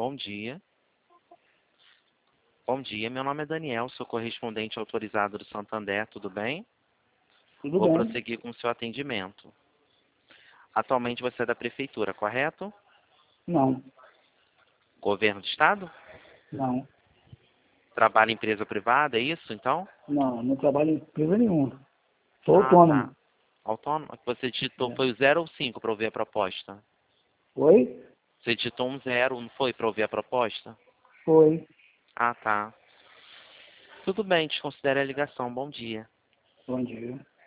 Bom dia. Bom dia, meu nome é Daniel, sou correspondente autorizado do Santander, tudo bem? Tudo Vou bem. prosseguir com o seu atendimento. Atualmente você é da prefeitura, correto? Não, Governo do estado? não, Trabalha em empresa privada, é isso então? não trabalho em empresa nenhuma. Sou Ah, tá. autônomo. Autônomo? O que você digitou É. foi o 0 ou 5 para ouvir a proposta? Oi? Você digitou um 0, não foi, para ouvir a proposta? Foi. Ah, tá. Tudo bem, desconsidere a ligação. Bom dia. Bom dia.